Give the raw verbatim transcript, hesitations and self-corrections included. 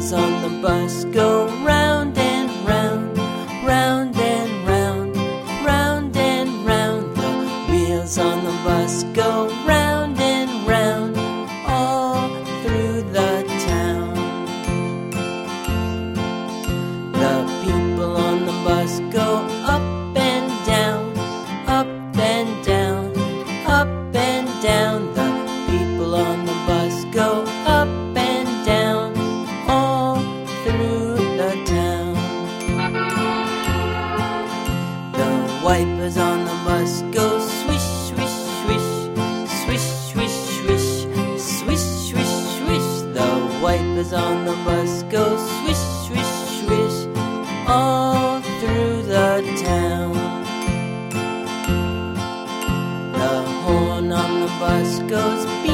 wheels on the bus go round and round, round and round, round and round. The wheels on the bus go round and round, all through the town. The people on the bus go up and down, up and down, up and down. The people on the bus go up and down, all through the town. The wipers on the bus go swish, swish, swish, swish, swish, swish, swish, swish, swish. The wipers on the bus go swish, swish, swish, all through the town. The horn on the bus goes